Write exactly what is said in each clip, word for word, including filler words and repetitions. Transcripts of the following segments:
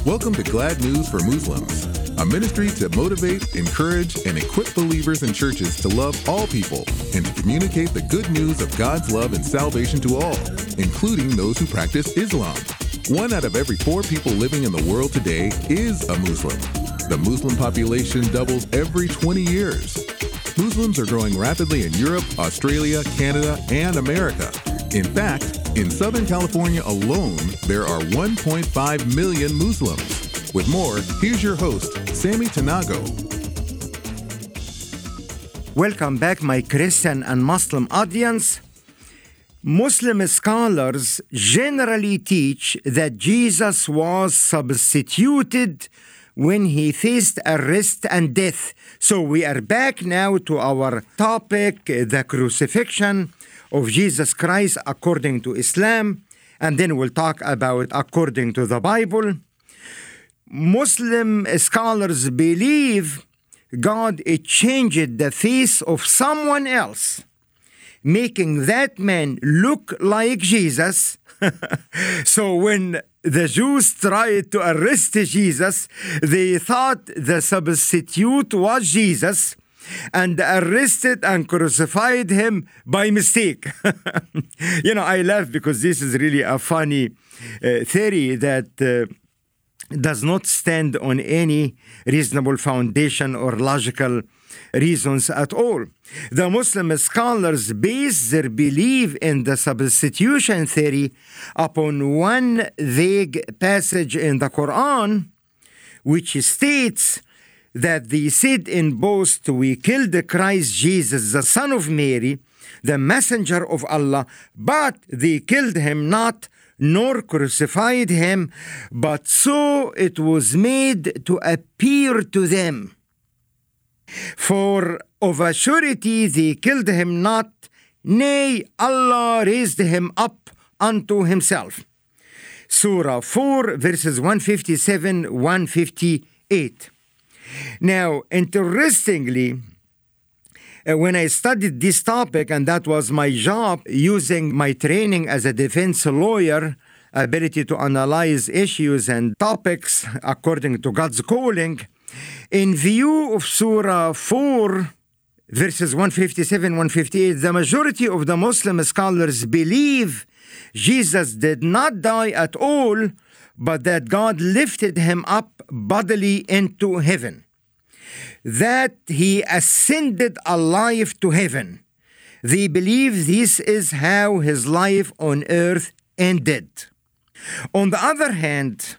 Welcome to Glad News for Muslims, a ministry to motivate, encourage, and equip believers in churches to love all people and to communicate the good news of God's love and salvation to all, including those who practice Islam. One out of every four people living in the world today is a Muslim. The Muslim population doubles every twenty years. Muslims are growing rapidly in Europe, Australia, Canada, and America. In fact, in Southern California alone, there are one point five million Muslims. With more, here's your host, Sammy Tanago. Welcome back, my Christian and Muslim audience. Muslim scholars generally teach that Jesus was substituted when he faced arrest and death. So we are back now to our topic, the crucifixion of Jesus Christ according to Islam, and then we'll talk about according to the Bible. Muslim scholars believe God changed the face of someone else, making that man look like Jesus. So when the Jews tried to arrest Jesus, they thought the substitute was Jesus and arrested and crucified him by mistake. You know, I laugh because this is really a funny uh, theory that uh, does not stand on any reasonable foundation or logical reasons at all. The Muslim scholars base their belief in the substitution theory upon one vague passage in the Quran, which states that they said in boast, "We killed Christ Jesus, the son of Mary, the messenger of Allah, but they killed him not, nor crucified him, but so it was made to appear to them. For of a surety they killed him not, nay, Allah raised him up unto himself." Surah four, verses one fifty-seven, one fifty-eight. Now, interestingly, uh, when I studied this topic, and that was my job, using my training as a defense lawyer, ability to analyze issues and topics according to God's calling, in view of Surah four, verses one fifty-seven, one fifty-eight, the majority of the Muslim scholars believe Jesus did not die at all, but that God lifted him up bodily into heaven, that he ascended alive to heaven. They believe this is how his life on earth ended. On the other hand,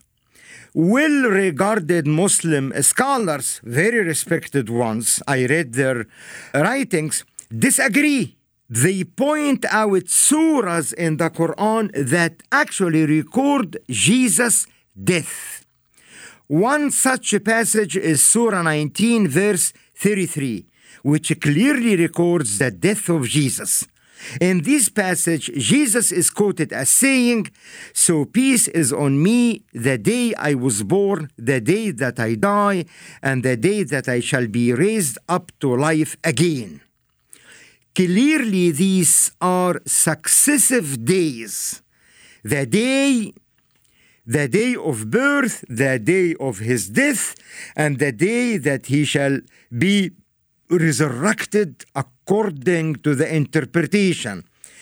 well-regarded Muslim scholars, very respected ones, I read their writings, disagree. They point out surahs in the Quran that actually record Jesus' death. One such passage is Surah nineteen, verse thirty-three, which clearly records the death of Jesus. In this passage, Jesus is quoted as saying, "So peace is on me the day I was born, the day that I die, and the day that I shall be raised up to life again." Clearly, these are successive days. The day, the day of birth, the day of his death, and the day that he shall be resurrected according to the interpretation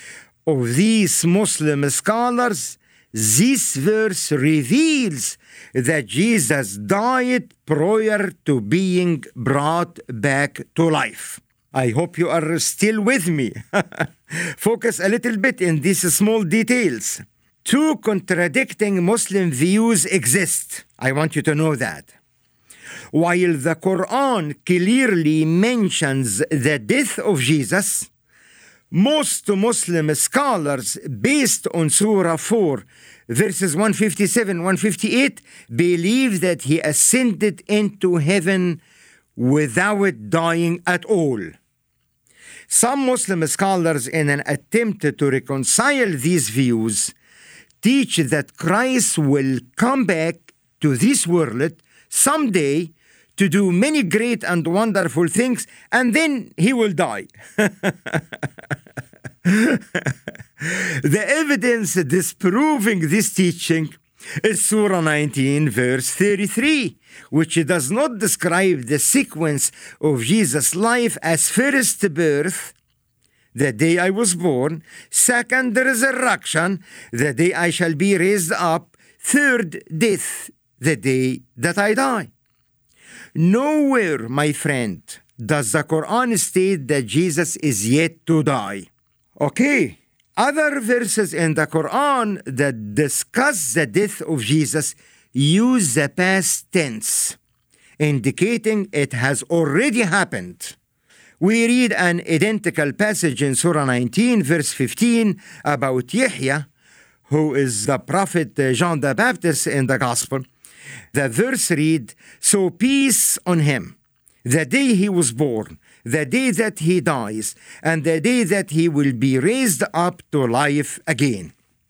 of these Muslim scholars. This verse reveals that Jesus died prior to being brought back to life. I hope you are still with me. Focus a little bit in these small details. Two contradicting Muslim views exist. I want you to know that. While the Quran clearly mentions the death of Jesus, most Muslim scholars, based on Surah four, verses one fifty-seven, one fifty-eight, believe that he ascended into heaven without dying at all. Some Muslim scholars, in an attempt to reconcile these views, teach that Christ will come back to this world someday to do many great and wonderful things, and then he will die. The evidence disproving this teaching is Surah nineteen, verse thirty-three, which does not describe the sequence of Jesus' life as first birth, the day I was born, second, the resurrection, the day I shall be raised up, third, death, the day that I die. Nowhere, my friend, does the Quran state that Jesus is yet to die. Okay, other verses in the Quran that discuss the death of Jesus use the past tense, indicating it has already happened. We read an identical passage in Surah nineteen, verse fifteen, about Yahya, who is the prophet John the Baptist in the Gospel. The verse read, "So peace on him, the day he was born, the day that he dies, and the day that he will be raised up to life again."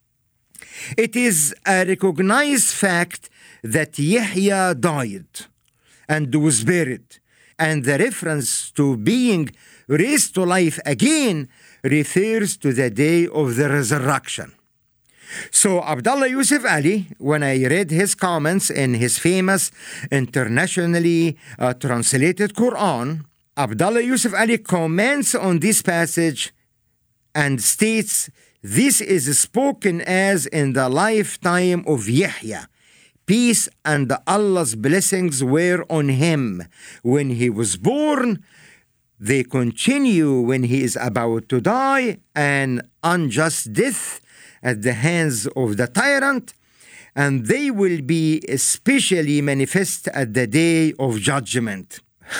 It is a recognized fact that Yahya died and was buried, and the reference to being raised to life again refers to the day of the resurrection. So Abdullah Yusuf Ali, when I read his comments in his famous internationally uh, translated Quran, Abdullah Yusuf Ali comments on this passage and states, "This is spoken as in the lifetime of Yahya. Peace and Allah's blessings were on him when he was born. They continue when he is about to die, an unjust death at the hands of the tyrant, and they will be especially manifest at the day of judgment."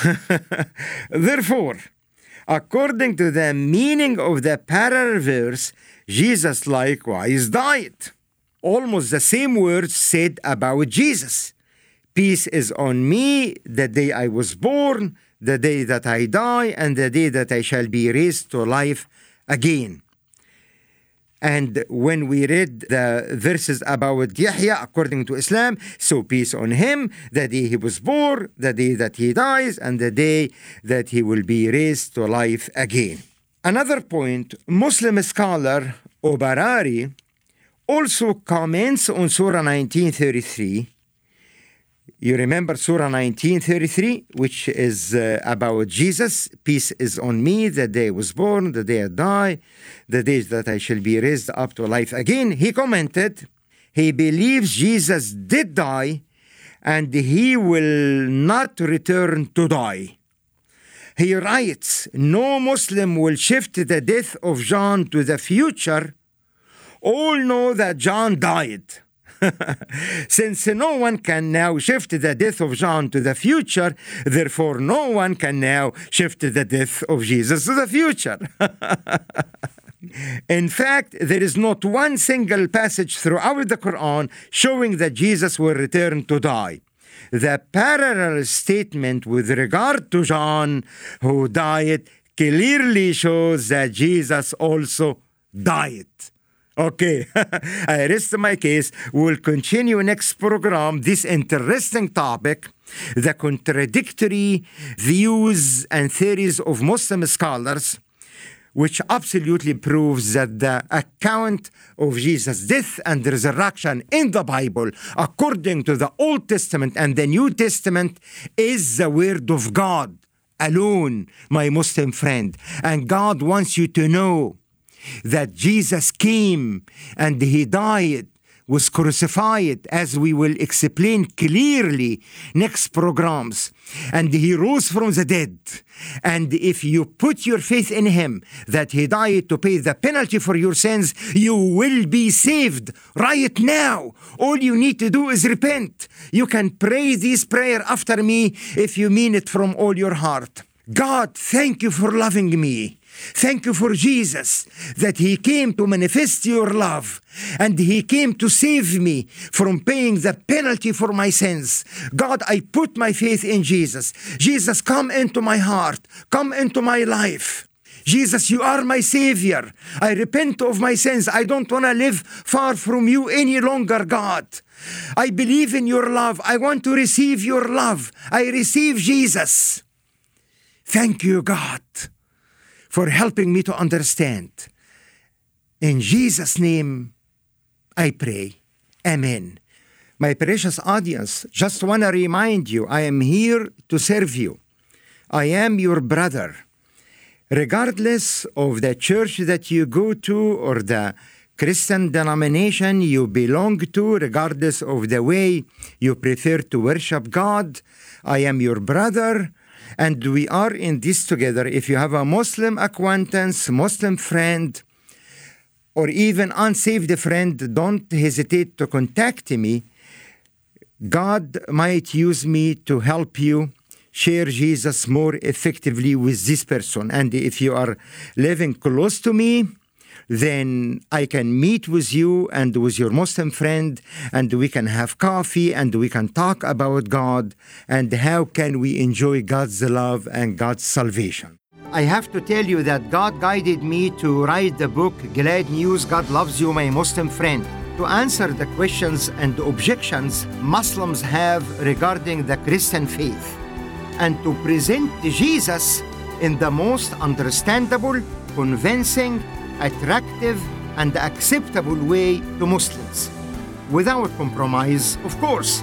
Therefore, according to the meaning of the parallel verse, Jesus likewise died. Almost the same words said about Jesus. "Peace is on me the day I was born, the day that I die, and the day that I shall be raised to life again." And when we read the verses about Yahya, according to Islam, "So peace on him, the day he was born, the day that he dies, and the day that he will be raised to life again." Another point, Muslim scholar Obarari also comments on Surah nineteen thirty-three. You remember Surah nineteen thirty-three, which is uh, about Jesus. "Peace is on me, the day I was born, the day I die, the day that I shall be raised up to life again." He commented, he believes Jesus did die and he will not return to die. He writes, "No Muslim will shift the death of John to the future. All know that John died. Since no one can now shift the death of John to the future, therefore no one can now shift the death of Jesus to the future." In fact, there is not one single passage throughout the Quran showing that Jesus will return to die. The parallel statement with regard to John, who died, clearly shows that Jesus also died. Okay, I rest my case. We'll continue next program this interesting topic, the contradictory views and theories of Muslim scholars, which absolutely proves that the account of Jesus' death and resurrection in the Bible, according to the Old Testament and the New Testament, is the Word of God alone, my Muslim friend. And God wants you to know that Jesus came and he died, was crucified, as we will explain clearly next programs, and he rose from the dead. And if you put your faith in him, that he died to pay the penalty for your sins, you will be saved right now. All you need to do is repent. You can pray this prayer after me if you mean it from all your heart. God, thank you for loving me. Thank you for Jesus, that he came to manifest your love, and he came to save me from paying the penalty for my sins. God, I put my faith in Jesus. Jesus, come into my heart. Come into my life. Jesus, you are my Savior. I repent of my sins. I don't want to live far from you any longer, God. I believe in your love. I want to receive your love. I receive Jesus. Thank you, God, for helping me to understand. In Jesus' name, I pray. Amen. My precious audience, just want to remind you, I am here to serve you. I am your brother. Regardless of the church that you go to or the Christian denomination you belong to, regardless of the way you prefer to worship God, I am your brother, and we are in this together. If you have a Muslim acquaintance, Muslim friend, or even unsaved friend, don't hesitate to contact me. God might use me to help you share Jesus more effectively with this person. And if you are living close to me, then I can meet with you and with your Muslim friend, and we can have coffee and we can talk about God and how can we enjoy God's love and God's salvation. I have to tell you that God guided me to write the book, Glad News, God Loves You, My Muslim Friend, to answer the questions and objections Muslims have regarding the Christian faith, and to present Jesus in the most understandable, convincing, attractive, and acceptable way to Muslims, without compromise, of course.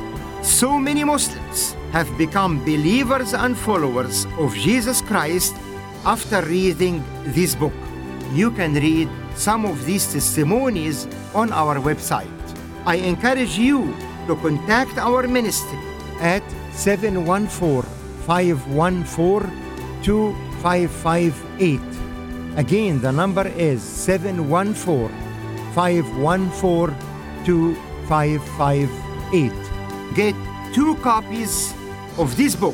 So many Muslims have become believers and followers of Jesus Christ after reading this book. You can read some of these testimonies on our website. I encourage you to contact our ministry at seven one four, five one four, two five five eight. Again, the number is seven one four, five one four, two five five eight. Get two copies of this book,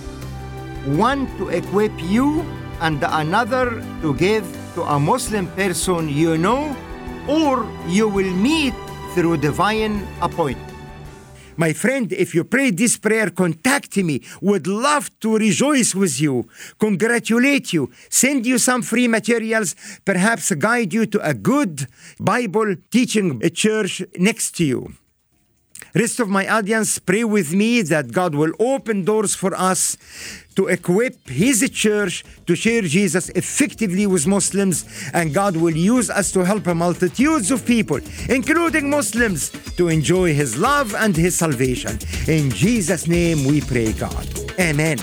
one to equip you and another to give to a Muslim person you know or you will meet through divine appointment. My friend, if you prayed this prayer, contact me. Would love to rejoice with you, congratulate you, send you some free materials, perhaps guide you to a good Bible teaching church next to you. Rest of my audience, pray with me that God will open doors for us to equip His church to share Jesus effectively with Muslims, and God will use us to help multitudes of people, including Muslims, to enjoy His love and His salvation. In Jesus' name we pray, God. Amen.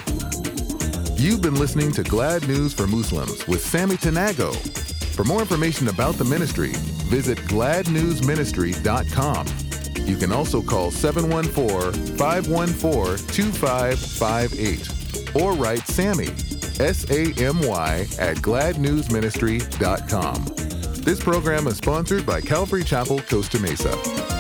You've been listening to Glad News for Muslims with Sammy Tanago. For more information about the ministry, visit glad news ministry dot com. You can also call seven one four, five one four, two five five eight or write Sammy, S A M Y, at glad news ministry dot com. This program is sponsored by Calvary Chapel, Costa Mesa.